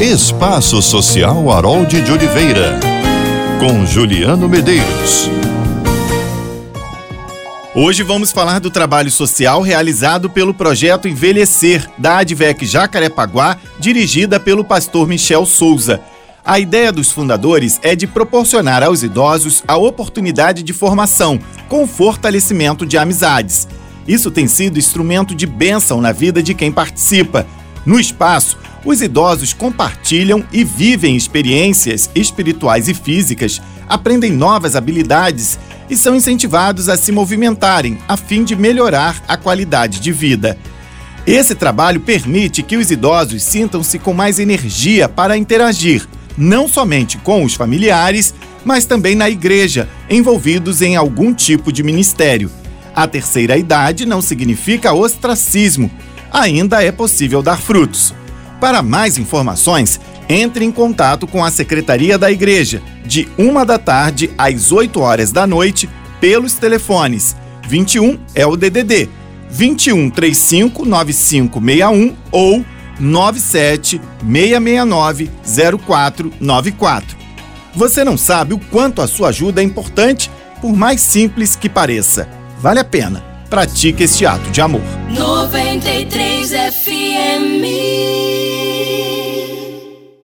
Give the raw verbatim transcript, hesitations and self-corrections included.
Espaço Social Harold de Oliveira, com Juliano Medeiros. Hoje vamos falar do trabalho social realizado pelo projeto Envelhecer, da Advec Jacarepaguá, dirigida pelo pastor Michel Souza. A ideia dos fundadores é de proporcionar aos idosos a oportunidade de formação, com fortalecimento de amizades. Isso tem sido instrumento de bênção na vida de quem participa. No espaço, os idosos compartilham e vivem experiências espirituais e físicas, aprendem novas habilidades e são incentivados a se movimentarem a fim de melhorar a qualidade de vida. Esse trabalho permite que os idosos sintam-se com mais energia para interagir, não somente com os familiares, mas também na igreja, envolvidos em algum tipo de ministério. A terceira idade não significa ostracismo. Ainda é possível dar frutos. Para mais informações, entre em contato com a Secretaria da Igreja, de uma da tarde às oito horas da noite, pelos telefones vinte e um é o D D D, vinte e um, trinta e cinco, noventa e cinco sessenta e um ou nove sete seis seis nove, zero quatro nove quatro. Você não sabe o quanto a sua ajuda é importante, por mais simples que pareça. Vale a pena. Pratique este ato de amor. noventa e três F M